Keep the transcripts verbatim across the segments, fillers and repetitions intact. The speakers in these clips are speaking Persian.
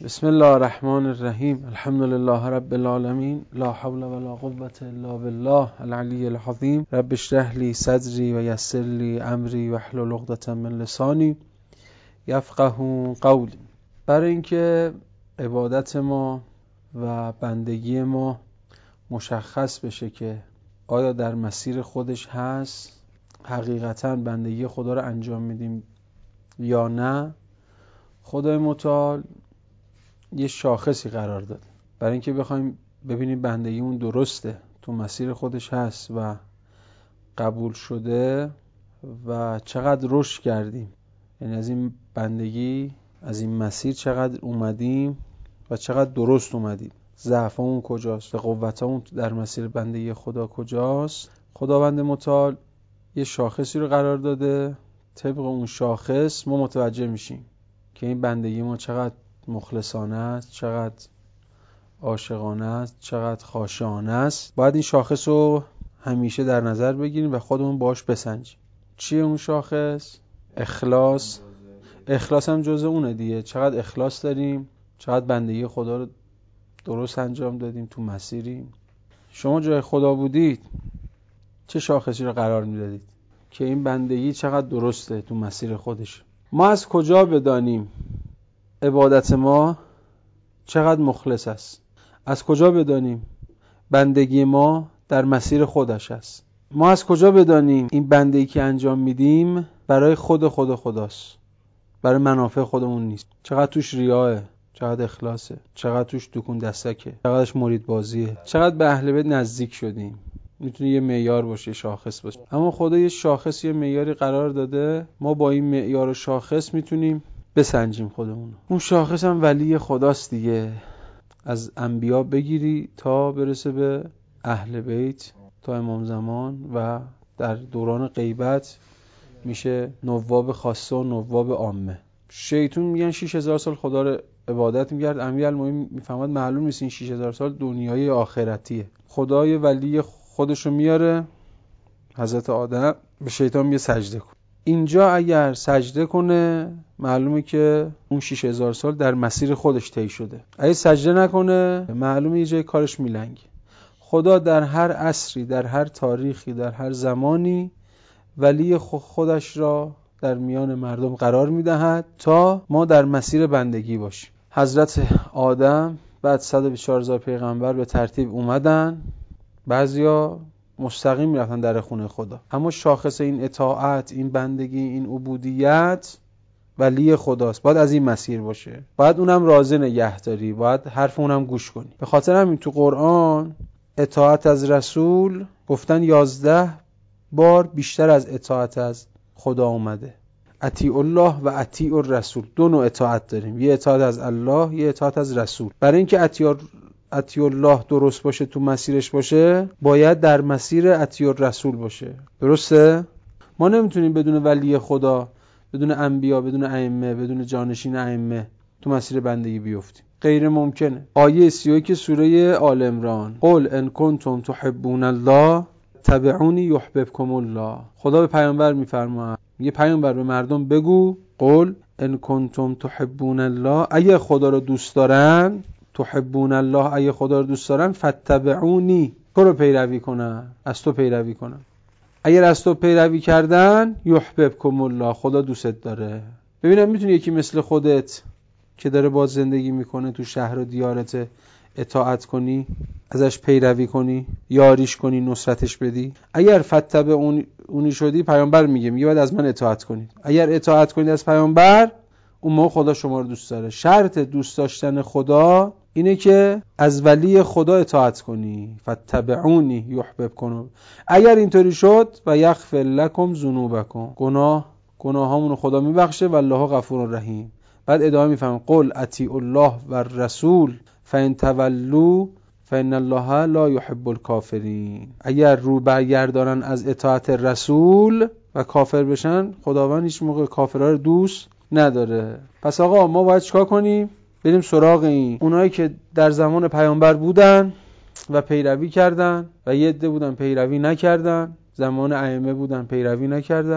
بسم الله الرحمن الرحیم. الحمد لله رب العالمین، لا حول ولا قوة الا بالله العلی العظیم. رب اشرح لی صدری و یسر لی امری واحلل عقدة من لسانی یفقهوا قولی. برای اینکه عبادت ما و بندگی ما مشخص بشه که آیا در مسیر خودش هست، حقیقتا بندگی خدا رو انجام میدیم یا نه، خدای متعال یه شاخصی قرار داده برای اینکه بخوایم ببینیم بندگیمون درسته، تو مسیر خودش هست و قبول شده و چقدر رشد کردیم، یعنی از این بندگی، از این مسیر چقدر اومدیم و چقدر درست اومدیم، ضعفمون کجاست و قوتمون در مسیر بندگی خدا کجاست. خداوند متعال یه شاخصی رو قرار داده، طبق اون شاخص ما متوجه میشیم که این بندگی ما چقدر مخلصانه است، چقدر عاشقانه است، چقدر خاشعانه است. باید این شاخص رو همیشه در نظر بگیریم و خودمون باش بسنجیم. چیه اون شاخص؟ اخلاص. اخلاص هم جزء اونه دیگه. چقدر اخلاص داریم، چقدر بندگی خدا رو درست انجام دادیم، تو مسیریم. شما جای خدا بودید چه شاخصی رو قرار میدادید که این بندگی چقدر درسته تو مسیر خودش؟ ما از کجا بدانیم عبادت ما چقدر مخلص است؟ از کجا بدانیم بندگی ما در مسیر خودش است؟ ما از کجا بدانیم این بندگی که انجام میدیم برای خود خود خداست، برای منافع خودمون نیست؟ چقدر توش ریاه، چقدر اخلاصه، چقدر توش دکون دستکه، چقدرش مرید بازیه، چقدر به اهل بیت نزدیک شدیم. میتونه یه معیار باشه، شاخص باشه. اما خدا یه شاخص، یه معیاری قرار داده، ما با این معیار و شاخص میتونیم بسنجیم خودمون. اون شاخص هم ولی خداست دیگه. از انبیا بگیری تا برسه به اهل بیت، تا امام زمان و در دوران غیبت میشه نواب خاصه و نواب عامه. شیطون میگن شش هزار سال خدا رو عبادت میکرد، امیرالمومنین میفهمد معلوم نیست این شش هزار سال دنیای آخرتیه. خدای ولی خودشو میاره، حضرت آدم به شیطان میگه سجده کن. اینجا اگر سجده کنه معلومه که اون شش هزار سال در مسیر خودش طی شده. اگه سجده نکنه معلومه یه جای کارش میلنگه. خدا در هر عصری، در هر تاریخی، در هر زمانی ولی خودش را در میان مردم قرار میدهد تا ما در مسیر بندگی باشیم. حضرت آدم بعد صد و بیست و چهار هزار پیغمبر به ترتیب اومدن، بعضیا مستقیم میرفتن در خونه خدا. اما شاخص این اطاعت، این بندگی، این عبودیت ولی خداست. باید از این مسیر باشه، باید اونم راضی نگه داری، باید حرف اونم گوش کنی. به خاطر همین تو قرآن اطاعت از رسول گفتن یازده بار بیشتر از اطاعت از خدا اومده. اطیع الله و اطیع الرسول، دو نوع اطاعت داریم، یه اطاعت از الله، یه اطاعت از رسول. برای اینکه اطیع اطیع الله درست باشه، تو مسیرش باشه، باید در مسیر اطیع الرسول باشه. درسته؟ ما نمیتونیم بدون ولی خدا، بدون انبیا، بدون ائمه، بدون جانشین ائمه تو مسیر بندگی بیفتیم. غیر ممکنه. آیه سی و یک سوره آل عمران، قل ان کنتم تحبون الله تبعونی یحببکم الله. خدا به پیامبر میفرماید، میگه پیامبر به مردم بگو، قل ان کنتم تحبون الله، اگه خدا رو دوست دارن، تحبون الله، اگه خدا رو دوست دارن، فتبعونی، تو رو پیروی کنن، از تو پیروی کنن. اگر از تو پیروی کردن، یحببکم الله، خدا دوستت داره. ببینم میتونی یکی مثل خودت که داره با زندگی میکنه تو شهر و دیارت اطاعت کنی، ازش پیروی کنی، یاریش کنی، نصرتش بدی؟ اگر فتبعونی اونی شدی، پیامبر میگه میگه باید از من اطاعت کنید. اگر اطاعت کنید از پیامبر، اون موقع خدا شما رو دوست داره. شرط دوست داشتن خدا اینه که از ولی خدا اطاعت کنی. فتبعونی یحببکم. اگر اینطوری شد و یغفر لکم ذنوبکم، گناه گناهامونو خدا میبخشه و الله غفور رحیم. بعد ادامه میفرمه قل اطیعوا الله و الرسول فان تولوا فان الله لا يحب الكافرین. اگر رو برگردانن از اطاعت رسول و کافر بشن، خداوند هیچ موقع کافرها رو دوست نداره. پس آقا ما باید چیکار کنیم؟ بریم سراغ این اونایی که در زمان پیامبر بودن و پیروی کردن و یه عده بودن پیروی نکردن، زمان ائمه بودن پیروی نکردن،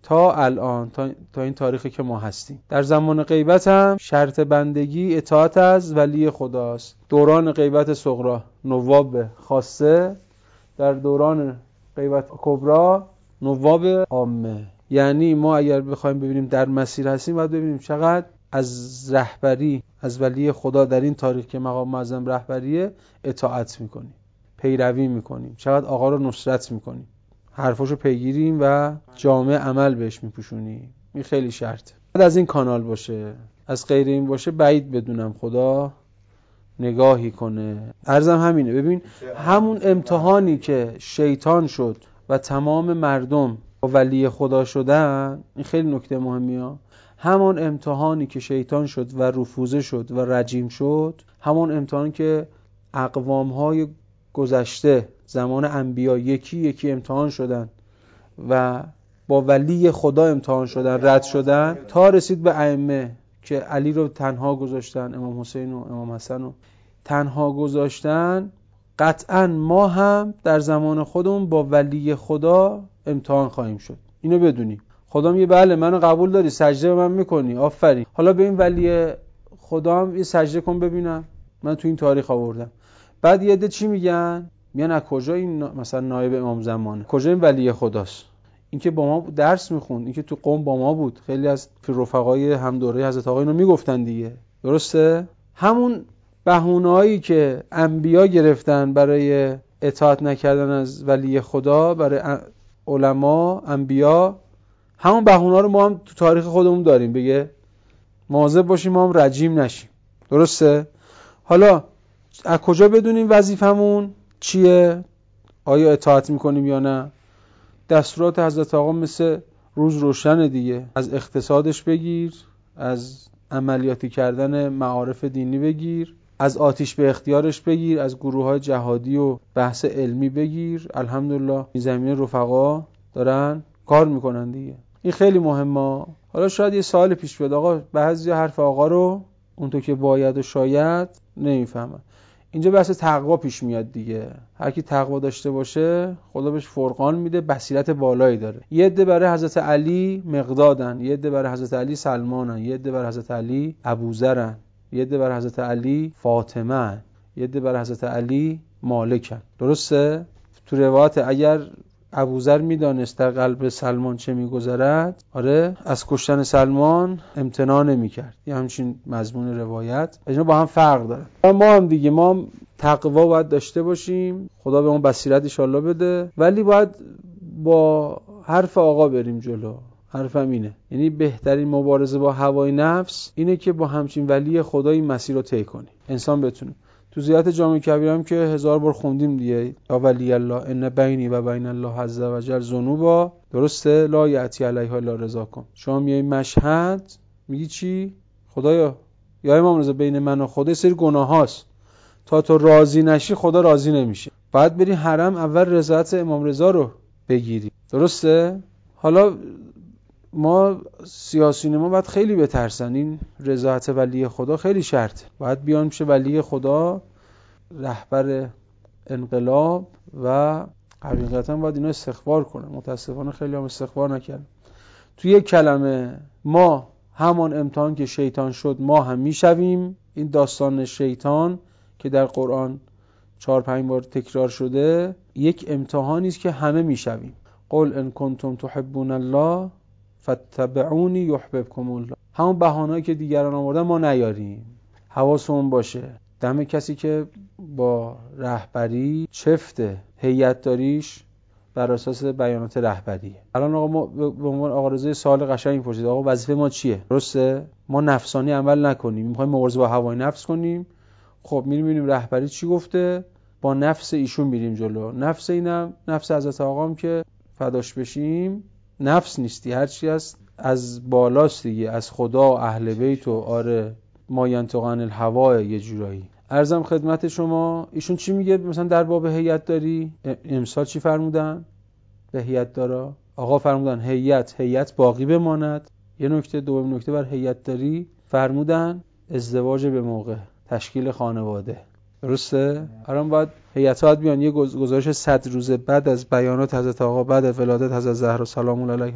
تا الان، تا, تا این تاریخی که ما هستیم. در زمان غیبت هم شرط بندگی اطاعت از ولی خداست. دوران غیبت صغری نواب خاصه، در دوران غیبت کبری نواب عامه. یعنی ما اگر بخوایم ببینیم در مسیر هستیم، باید ببینیم چقدر از رهبری از ولی خدا در این تاریخ که مقام معظم رهبریه اطاعت میکنیم، پیروی میکنیم، چقدر آقا رو نصرت میکنیم، حرفاشو پیگیریم و جامع عمل بهش میپوشونیم. این خیلی شرطه. بعد از این کانال باشه، از غیر این باشه بعید بدونم خدا نگاهی کنه. عرضم همینه. ببین همون امتحانی که شیطان شد و تمام مردم با ولی خدا شدن، این خیلی نکته مهمیه، همون امتحانی که شیطان شد و رفوزه شد و رجیم شد، همون امتحانی که اقوام‌های گذشته زمان انبیا یکی یکی امتحان شدن و با ولی خدا امتحان شدن، رد شدن، تا رسید به ائمه که علی رو تنها گذاشتن، امام حسین و امام حسن رو تنها گذاشتن. قطعا ما هم در زمان خودمون با ولی خدا امتحان خواهیم شد. اینو بدونیم. خدا میگه بله منو قبول داری، سجده به من میکنی، آفرین، حالا به این ولی خدا هم یه سجده کن ببینم، من تو این تاریخ آوردم. بعد یه عده چی میگن؟ میگن از کجا این مثلا نایب امام زمانه، کجا این ولی خداست؟ این که با ما درس میخوند، این که تو قوم با ما بود، خیلی از رفقای هم دوره حضرت آقا اینو میگفتن دیگه. درسته؟ همون بهونه‌هایی که انبیا گرفتن برای اطاعت نکردن از ولی خدا، برای علما انبیا، همون بهونه‌ها رو ما هم تو تاریخ خودمون داریم. بگه مواظب باشیم ما هم رجیم نشیم. درسته؟ حالا از کجا بدونیم وظیفمون چیه؟ آیا اطاعت میکنیم یا نه؟ دستورات حضرت آقا مثل روز روشن دیگه. از اقتصادش بگیر، از عملیاتی کردن معارف دینی بگیر، از آتش به اختیارش بگیر، از گروه‌های جهادی و بحث علمی بگیر. الحمدلله این زمینه رفقا دارن کار میکنن دیگه. این خیلی مهمه. حالا شاید یه سوال پیش بیاد، آقا بعضی حرف آقا رو اونطور که باید و شاید نمیفهمن. اینجا بحث تقوا پیش میاد دیگه. هر کی تقوا داشته باشه خدا بهش فرقان میده، بصیرت بالایی داره. یه عده برای حضرت علی مقدادن، یه عده برای حضرت علی سلمانن، یه عده برای حضرت علی ابوذرن، یه عده برای حضرت علی فاطمه، یه عده برای حضرت علی مالکن. درسته؟ تو روایت اگر ابوذر میدانست در قلب سلمان چه میگذرد، آره از کشتن سلمان امتناع نمیکرد. یه همچین مضمون روایت. اینا با هم فرق داره. ما هم دیگه ما هم تقوا باید داشته باشیم، خدا به ما بصیرت ان شاءالله بده، ولی باید با حرف آقا بریم جلو. حرفم اینه، یعنی بهترین مبارزه با هوای نفس اینه که با همچین ولی خدا این مسیر رو طی کنی، انسان بتونه. تو زیارت جامع کبیر هم که هزار بار خوندیم دیگه، یا ولی الله ان بینی و بین الله عز و جل ذنوبا، درسته، لا یاتی علیها الا رضاکم. شما میای مشهد میگی چی؟ خدایا یا امام رضا بین من و خدا سری گناه هاست، تا تو راضی نشی خدا راضی نمیشه. بعد بری حرم اول رضایت امام رضا رو بگیری. درسته؟ حالا ما سیاسیون ما باید خیلی بترسن، این رضایت ولی خدا خیلی شرطه. باید بیان میشه ولی خدا رهبر انقلاب و حقیقتا باید اینا استغفار کنن. متاسفانه خیلی هم استغفار نکردن. توی یک کلمه ما همان امتحان که شیطان شد ما هم میشویم. این داستان شیطان که در قرآن چهار پنج بار تکرار شده یک امتحانی است که همه میشویم. قل ان کنتم تحبون الله فاتبعونی یحببکم الله. همون بهانه‌ای که دیگران آوردن ما نیاریم. حواسمون باشه دم کسی که با رهبری چفته هیئت داریش بر اساس بیانات رهبریه. الان آقا ما به عنوان آقا رضا سوال قشنگ پرسید، آقا وظیفه ما چیه؟ درسته؟ ما نفسانی عمل نکنیم، میخوایم مبارزه با هوای نفس کنیم. خب میریم ببینیم رهبری چی گفته، با نفس ایشون میریم جلو. نفس اینم نفس حضرت آقام که فداش بشیم نفس نیستی، هر چی هست از بالاست دیگه، از خدا، اهل بیت و آره ما ینطق عن الهوای. یه جورایی عرضم خدمت شما ایشون چی میگه مثلا در باب هیئت داری؟ امسال چی فرمودن به هیئت دارا؟ آقا فرمودن هیئت هیئت باقی بماند. یه نکته دوم نکته بر هیئت داری فرمودن ازدواج به موقع، تشکیل خانواده. درسته؟ الان باید هیئت‌ها باید بیان یه گزارش صد روزه بعد از بیانات حضرت آقا، بعد از ولادت حضرت زهرا سلام الله علیها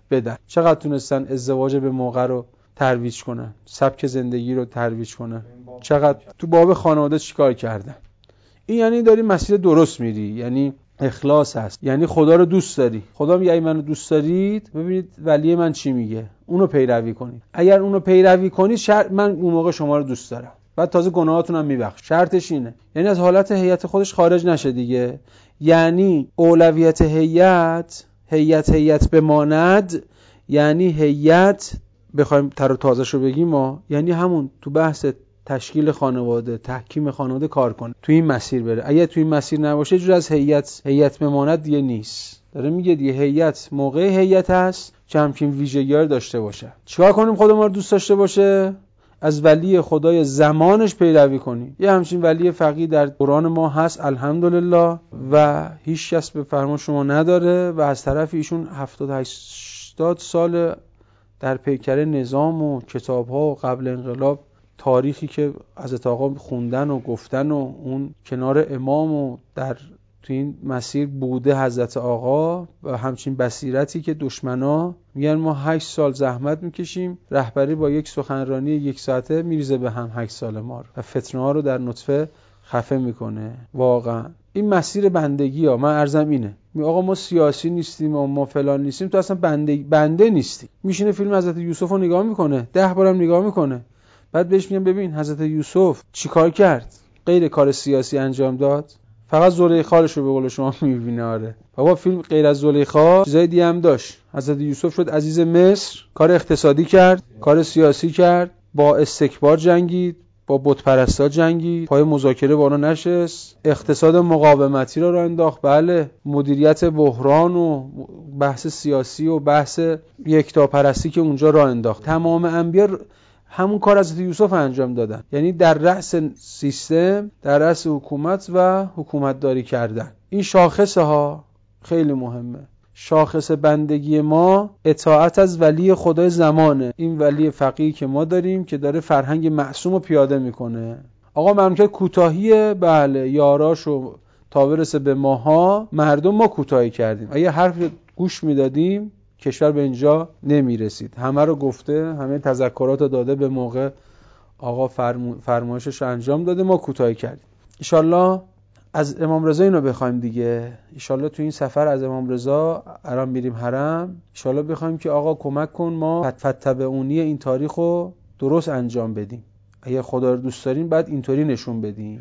بدن. چقدر تونستن ازدواج به موقع رو ترویج کنن، سبک زندگی رو ترویج کنن، چقدر تو باب خانواده چیکار کردن. این یعنی داری مسیر درست میری، یعنی اخلاص هست، یعنی خدا رو دوست داری. خدا میگه اگه منو دوست دارید ببینید ولی من چی میگه، اونو پیروی کنید. اگر اونو پیروی کنید شر... من اون موقع شما رو دوست دارم، بعد تازه گناهاتون هم میبخش. شرطش اینه، یعنی از حالت هیئت خودش خارج نشه دیگه. یعنی اولویت هیئت هیئت هیئت بماند، یعنی هیئت بخوایم تر و تازه‌شو بگیم ما، یعنی همون تو بحث تشکیل خانواده، تحکیم خانواده کار کنه، تو این مسیر بره. اگه تو این مسیر نباشه جور از هیئت هیئت بماند دیگه نیست. داره میگه دیگه هیئت موقع هیئت هست که همچین ویژگی‌ها داشته باشه. چیکار کنیم خدا ما رو دوست داشته باشه؟ از ولی خدای زمانش پیروی کنیم. یه همچین ولی فقیه در قرآن ما هست الحمدلله و هیچ کس به فرمان شما نداره و از طرف ایشون هفتاد هشتاد سال در پیکر نظام و کتاب‌ها و قبل انقلاب تاریخی که حضرت آقا خوندن و گفتن و اون کنار امام و در تو این مسیر بوده حضرت آقا و همچین بصیرتی که دشمنا میگن ما هشت سال زحمت میکشیم، رهبری با یک سخنرانی یک ساعته میریزه به هم هشت سال ما رو و فتنه ها رو در نطفه خفه میکنه. واقعا این مسیر بندگی ها. من عرضم اینه، می آقا ما سیاسی نیستیم و ما فلان نیستیم، تو اصلا بنده بنده نیستی. میشینه فیلم حضرت یوسف رو نگاه میکنه، ده بارم نگاه میکنه، بعد بهش میگم ببین حضرت یوسف چیکار کرد؟ غیر کار سیاسی انجام داد؟ فقط زلیخا رو به قول شما میبینه. آره بابا فیلم غیر از زلیخا چیزای دیگه هم داشت. حضرت یوسف شد عزیز مصر، کار اقتصادی کرد، کار سیاسی کرد، با استکبار جنگید، با بت پرستا جنگید، پای مذاکره با اونا نشست، اقتصاد مقاومتی رو راه انداخت. بله مدیریت بحران و بحث سیاسی و بحث یکتاپرستی که اونجا راه انداخت. تمام انبیا همون کار از یوسف انجام دادن، یعنی در رأس سیستم، در رأس حکومت و حکومت داری کردن. این شاخصه ها خیلی مهمه. شاخص بندگی ما اطاعت از ولی خدای زمانه. این ولی فقیه که ما داریم که داره فرهنگ معصوم رو پیاده میکنه. آقا مملکت کوتاهیه، بله یاراشو تا برسه به ماها مردم ما کوتاهی کردیم. اگه حرف گوش میدادیم کشور به اینجا نمیرسید. همه رو گفته، همه تذکرات رو داده به موقع، آقا فرم... فرمایشش رو انجام داده، ما کوتاهی کردیم. ایشالله از امام رضا اینو بخوایم دیگه. ایشالله تو این سفر از امام رضا الان میریم حرم، ایشالله بخوایم که آقا کمک کن ما فتتبعونی این تاریخ رو درست انجام بدیم. اگه خدا رو دوست داریم بعد اینطوری نشون بدیم.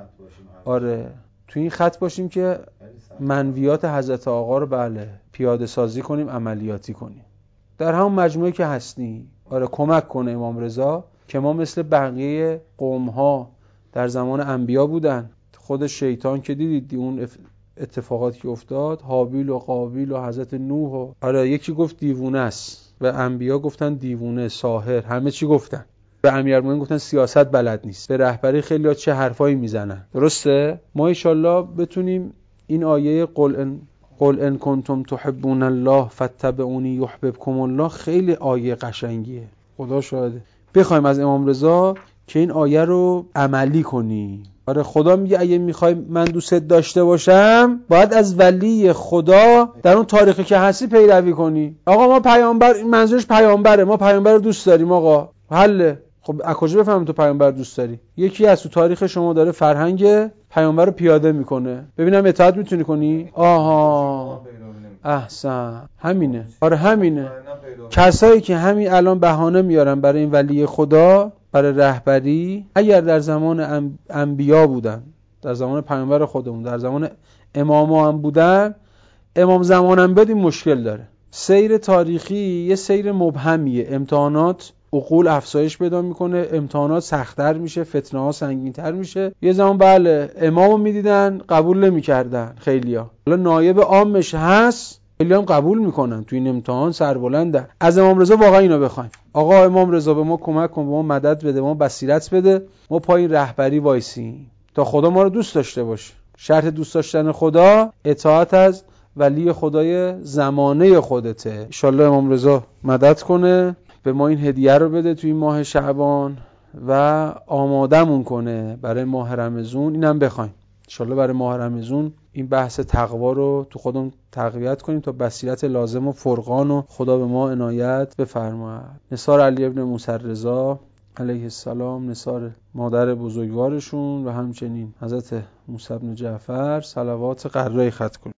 آره تو این خط باشیم که منویات حضرت آقا رو بله پیاده سازی کنیم، عملیاتی کنیم. در همون مجموعه که هستی آره کمک کنه امام رضا که ما مثل بقیه قوم ها در زمان انبیا بودن. خود شیطان که دیدید اون اتفاقاتی که افتاد، حابیل و قابیل و حضرت نوح و آره یکی گفت دیوونه است و انبیا گفتن دیوونه، ساحر، همه چی گفتن. به امیرالمومنین گفتن سیاست بلد نیست. به رهبری خیلی‌ها چه حرفایی میزنن. درسته؟ ما ان شاءالله بتونیم این آیه قل ان قل ان کنتم تحبون الله فاتبعونی یحببکم الله خیلی آیه قشنگیه. خدا شاهده. بخوایم از امام رضا که این آیه رو عملی کنی. آره خدا میگه اگه میخوای من دوستت داشته باشم باید از ولی خدا در اون تاریخی که هستی پیروی کنی. آقا ما پیامبر، منظورش پیامبره، ما پیامبر رو دوست داریم آقا. حله. خب از کجا بفهمم تو پیامبر دوست داری؟ یکی از تو تاریخ شما داره فرهنگ پیامبر رو پیاده میکنه، ببینم اطاعت میتونی کنی؟ آها احسن، همینه. آره همینه. کسایی که همین الان بهانه میارن برای این ولی خدا، برای رهبری، اگر در زمان انبیا بودن، در زمان پیامبر خودمون، در زمان اماما هم بودن، امام زمان هم بدیم مشکل داره. سیر تاریخی یه سیر مبهمیه. امتحانات عقول افزایش پیدا میکنه، امتحانات سخت‌تر میشه، فتنه ها سنگین‌تر میشه. یه زمان بله امامو میدیدن قبول نمی‌کردن خیلیا، حالا نایب عامش هست خیلی هم قبول میکنن، تو این امتحان سربلندن. از امام رضا واقعا اینو بخوایم، آقا امام رضا به ما کمک کن، به ما مدد بده، ما بصیرت بده، ما پای رهبری وایسیم تا خدا ما رو دوست داشته باشه. شرط دوست داشتن خدا اطاعت از ولی خدای زمانه خودته. ان شاءالله امام رضا مدد کنه، به ما این هدیه رو بده توی ماه شعبان و آمادمون کنه برای ماه رمضان. اینم بخوایم ان شاءالله برای ماه رمضان این بحث تقوا رو تو خودمون تقویت کنیم تا بصیرت لازم و فرقان و خدا به ما عنایت بفرماید. نثار علی ابن موسی رضا علیه السلام، نثار مادر بزرگوارشون و همچنین حضرت موسی بن جعفر صلوات قراره ختم کنیم.